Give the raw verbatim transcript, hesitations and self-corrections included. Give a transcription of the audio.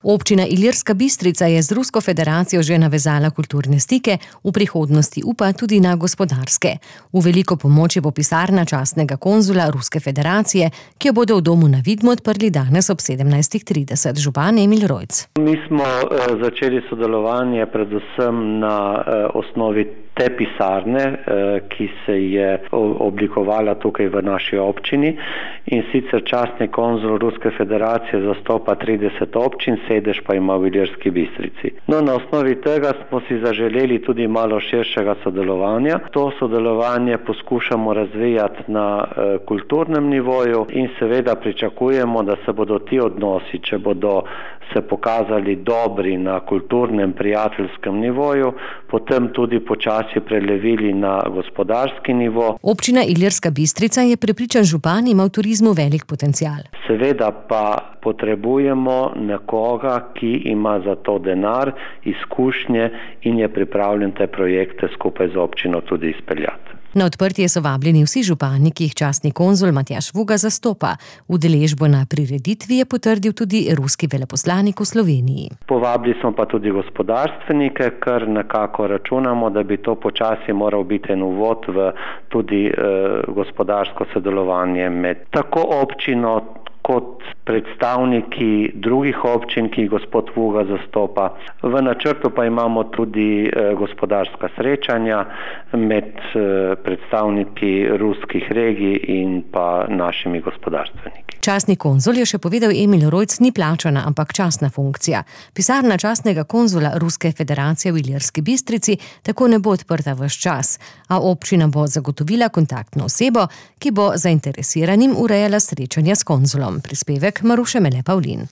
Občina Ilirska Bistrica je z Rusko federacijo že navezala kulturne stike, v prihodnosti upa tudi na gospodarske. V veliko pomoči bo pisarna častnega konzula Ruske federacije, ki jo bodo v domu na Vidmu odprli danes ob sedemnajst trideset. Župan Emil Rojc. Mi smo uh, začeli sodelovanje predvsem na uh, osnovi te pisarne, uh, ki se je oblikovala tukaj v naši občini, in sicer častni konzul Ruske federacije zastopa trideset občin, sedež pa ima v Ilirski Bistrici. No, na osnovi tega smo si zaželeli tudi malo širšega sodelovanja. To sodelovanje poskušamo razvijati na uh, kulturnem nivoju in seveda pričakujemo, da se bodo ti odnosi, če bodo se pokazali dobri na kulturnem, prijateljskem nivoju, potem tudi počasi prelevili na gospodarski nivo. Občina Ilirska Bistrica je prepričan župan, ima v turizmu velik potencial. Seveda pa potrebujemo nekoga, ki ima za to denar, izkušnje in je pripravljen te projekte skupaj z občino tudi izpeljati. Na odprtje so vabljeni vsi župani, ki jih častni konzul Matjaž Vuga zastopa. Udeležbo na prireditvi je potrdil tudi ruski veleposlanik v Sloveniji. Povabili smo pa tudi gospodarstvenike, ker nekako računamo, da bi to počasi moral biti en uvod v tudi eh, gospodarsko sodelovanje med tako občino kot predstavniki drugih občin, ki jih gospod Vuga zastopa. V načrtu pa imamo tudi eh, gospodarska srečanja med eh, predstavniki ruskih regij in pa našimi gospodarstveniki. Častni konzul, je še povedal Emil Rojc, ni plačana, ampak častna funkcija. Pisarna častnega konzula Ruske federacije v Ilirski Bistrici tako ne bo odprta ves čas, a občina bo zagotovila kontaktno osebo, ki bo zainteresiranim urejala srečanja s konzulom. Prispevek Maruše Mele Pavlin.